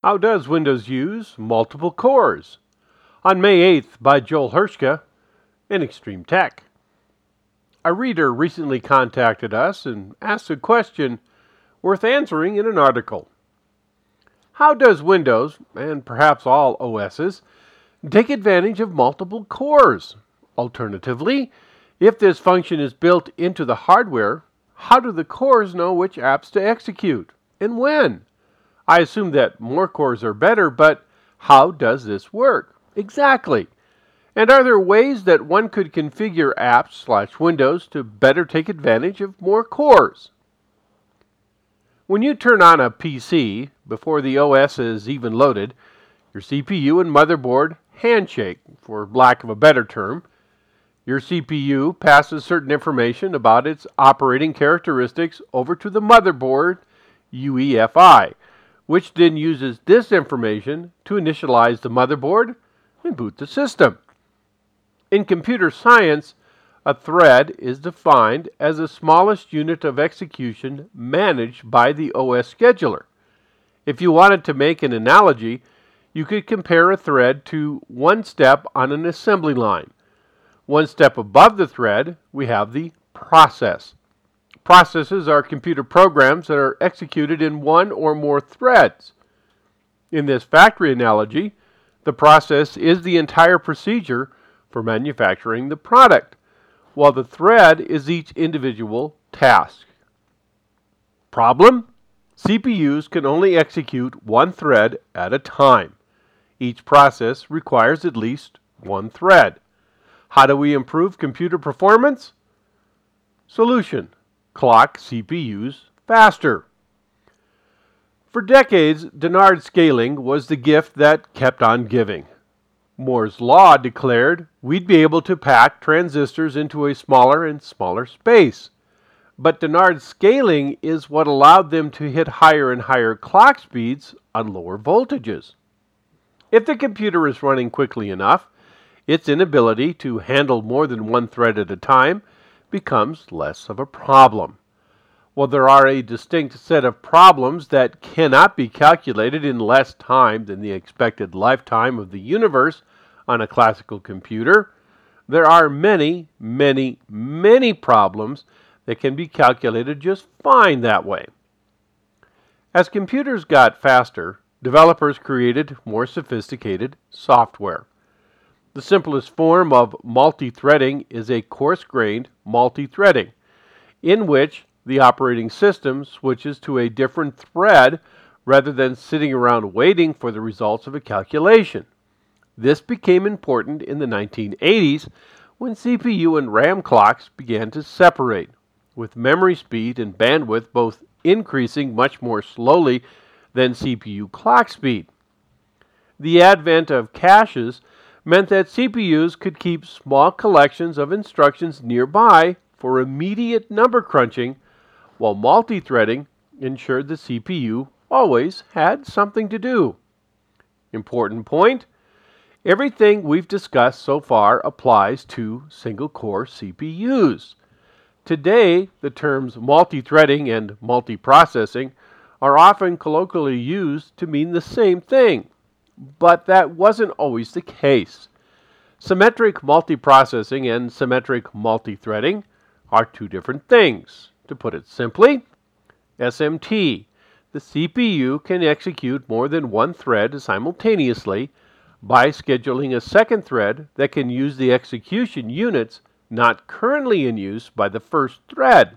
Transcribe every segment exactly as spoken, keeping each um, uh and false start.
How does Windows use multiple cores? On May eighth by Joel Hershka in Extreme Tech. A reader recently contacted us and asked a question worth answering in an article. How does Windows, and perhaps all O Ss, take advantage of multiple cores? Alternatively, if this function is built into the hardware, how do the cores know which apps to execute and when? I assume that more cores are better, but how does this work? Exactly. And are there ways that one could configure apps slash Windows to better take advantage of more cores? When you turn on a P C, before the O S is even loaded, your C P U and motherboard handshake, for lack of a better term. Your C P U passes certain information about its operating characteristics over to the motherboard U E F I, which then uses this information to initialize the motherboard and boot the system. In computer science, a thread is defined as the smallest unit of execution managed by the O S scheduler. If you wanted to make an analogy, you could compare a thread to one step on an assembly line. One step above the thread, we have the process. Processes are computer programs that are executed in one or more threads. In this factory analogy, the process is the entire procedure for manufacturing the product, while the thread is each individual task. Problem? C P Us can only execute one thread at a time. Each process requires at least one thread. How do we improve computer performance? Solution: clock C P Us faster. For decades, Dennard scaling was the gift that kept on giving. Moore's law declared we'd be able to pack transistors into a smaller and smaller space. But Dennard scaling is what allowed them to hit higher and higher clock speeds on lower voltages. If the computer is running quickly enough, its inability to handle more than one thread at a time becomes less of a problem. While there are a distinct set of problems that cannot be calculated in less time than the expected lifetime of the universe on a classical computer, there are many, many, many problems that can be calculated just fine that way. As computers got faster, developers created more sophisticated software. The simplest form of multi-threading is a coarse-grained multi-threading, in which the operating system switches to a different thread rather than sitting around waiting for the results of a calculation. This became important in the nineteen eighties when C P U and RAM clocks began to separate, with memory speed and bandwidth both increasing much more slowly than C P U clock speed. The advent of caches meant that C P Us could keep small collections of instructions nearby for immediate number crunching, while multi-threading ensured the C P U always had something to do. Important point: everything we've discussed so far applies to single-core C P Us. Today, the terms multi-threading and multiprocessing are often colloquially used to mean the same thing, but that wasn't always the case. Symmetric multiprocessing and symmetric multi-threading are two different things. To put it simply, S M T, the C P U can execute more than one thread simultaneously by scheduling a second thread that can use the execution units not currently in use by the first thread.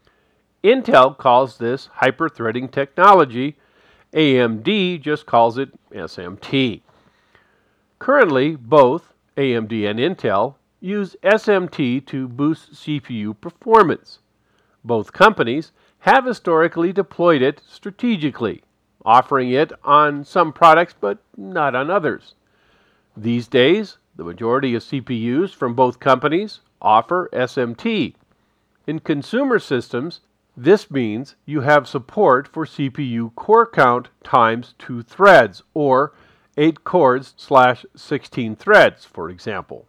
Intel calls this hyper-threading technology. A M D just calls it S M T. Currently, both A M D and Intel use S M T to boost C P U performance. Both companies have historically deployed it strategically, offering it on some products but not on others. These days, the majority of C P Us from both companies offer S M T. In consumer systems, this means you have support for C P U core count times two threads, or eight cores slash sixteen threads, for example.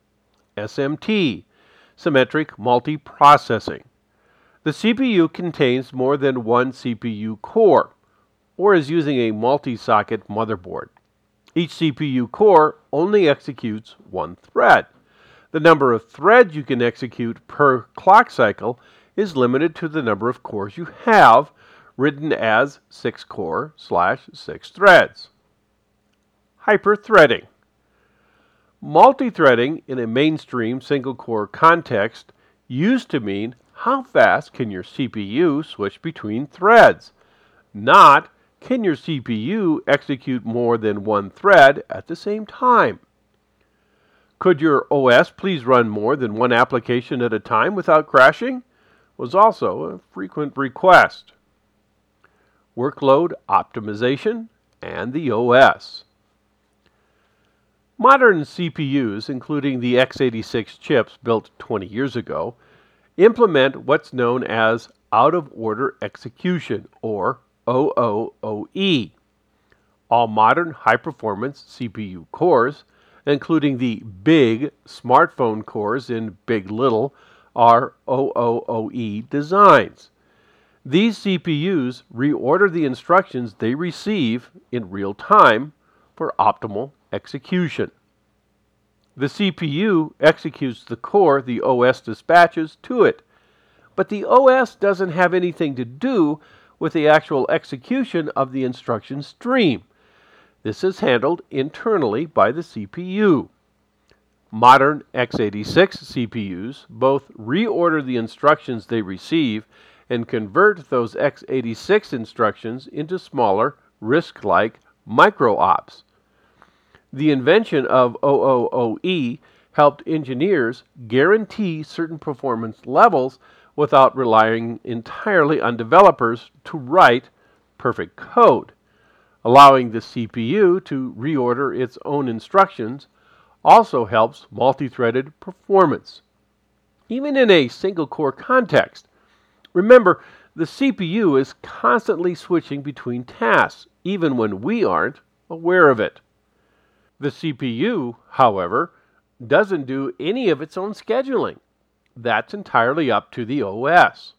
S M T, symmetric multiprocessing. The C P U contains more than one C P U core, or as using a multi-socket motherboard. Each C P U core only executes one thread. The number of threads you can execute per clock cycle is limited to the number of cores you have, written as six core slash six threads. Hyper-threading. Multi-threading in a mainstream single-core context used to mean how fast can your C P U switch between threads, not can your C P U execute more than one thread at the same time. Could your O S please run more than one application at a time without crashing? Was also a frequent request. Workload optimization and the O S. Modern C P Us, including the x eighty-six chips built twenty years ago, implement what's known as out-of-order execution, or O O O E. All modern high-performance C P U cores, including the big smartphone cores in Big Little, are O O O E designs. These C P Us reorder the instructions they receive in real time for optimal execution. The C P U executes the core the O S dispatches to it, but the O S doesn't have anything to do with the actual execution of the instruction stream. This is handled internally by the C P U. Modern x eighty-six C P Us both reorder the instructions they receive and convert those x eighty-six instructions into smaller, RISC-like micro-ops. The invention of O O O E helped engineers guarantee certain performance levels without relying entirely on developers to write perfect code. Allowing the C P U to reorder its own instructions also helps multi-threaded performance. Even in a single-core context, remember, the C P U is constantly switching between tasks, even when we aren't aware of it. The C P U, however, doesn't do any of its own scheduling. That's entirely up to the O S.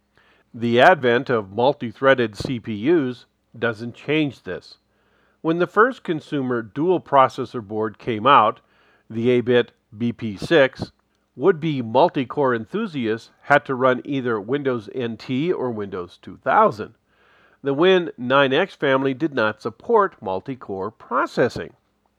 The advent of multi-threaded C P Us doesn't change this. When the first consumer dual processor board came out, the eight bit B P six, would-be multi-core enthusiasts had to run either Windows N T or Windows two thousand. The Win nine X family did not support multi-core processing.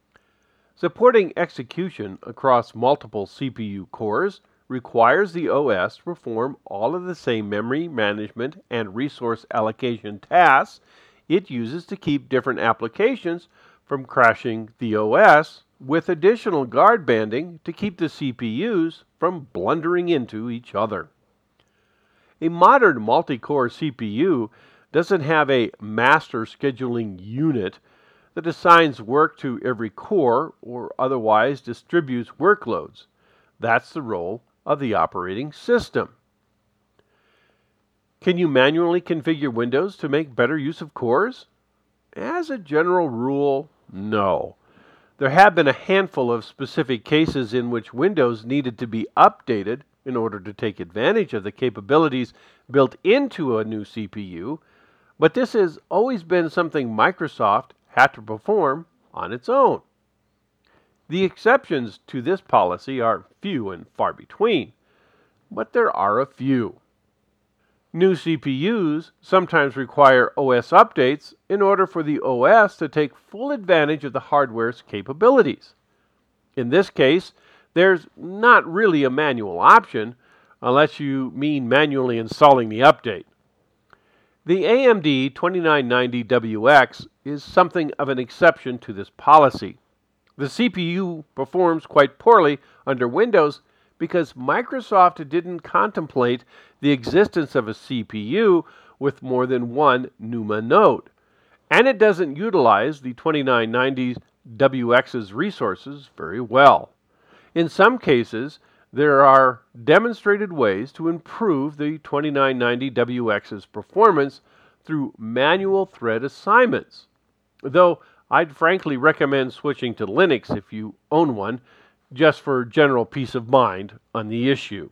Supporting execution across multiple C P U cores requires the O S to perform all of the same memory management and resource allocation tasks it uses to keep different applications from crashing the O S, with additional guard banding to keep the C P Us from blundering into each other. A modern multi-core C P U doesn't have a master scheduling unit that assigns work to every core or otherwise distributes workloads. That's the role of the operating system. Can you manually configure Windows to make better use of cores? As a general rule, no. There have been a handful of specific cases in which Windows needed to be updated in order to take advantage of the capabilities built into a new C P U, but this has always been something Microsoft had to perform on its own. The exceptions to this policy are few and far between, but there are a few. New C P Us sometimes require O S updates in order for the O S to take full advantage of the hardware's capabilities. In this case, there's not really a manual option unless you mean manually installing the update. The A M D twenty-nine ninety W X is something of an exception to this policy. The C P U performs quite poorly under Windows because Microsoft didn't contemplate the existence of a C P U with more than one NUMA node, and it doesn't utilize the twenty-nine ninety W X's resources very well. In some cases, there are demonstrated ways to improve the twenty-nine ninety W X's performance through manual thread assignments, though I'd frankly recommend switching to Linux if you own one, just for general peace of mind on the issue.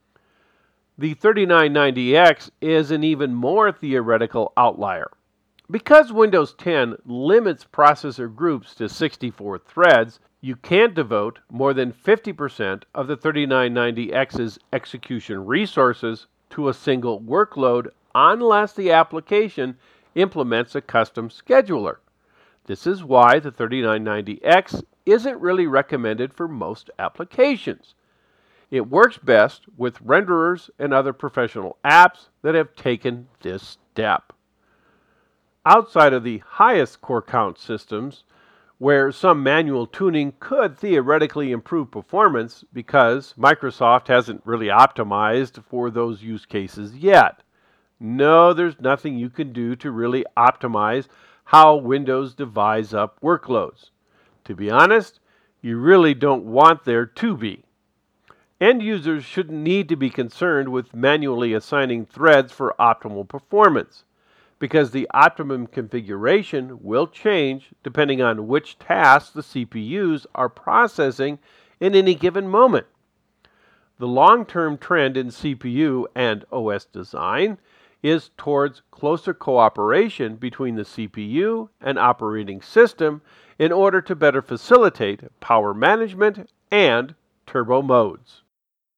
The thirty-nine ninety X is an even more theoretical outlier. Because Windows ten limits processor groups to sixty-four threads, you can't devote more than fifty percent of the thirty-nine ninety X's execution resources to a single workload unless the application implements a custom scheduler. This is why the thirty-nine ninety X isn't really recommended for most applications. It works best with renderers and other professional apps that have taken this step. Outside of the highest core count systems, where some manual tuning could theoretically improve performance because Microsoft hasn't really optimized for those use cases yet. No, there's nothing you can do to really optimize how Windows divides up workloads. To be honest, you really don't want there to be. End users shouldn't need to be concerned with manually assigning threads for optimal performance, because the optimum configuration will change depending on which tasks the C P Us are processing in any given moment. The long-term trend in C P U and O S design is towards closer cooperation between the C P U and operating system in order to better facilitate power management and turbo modes.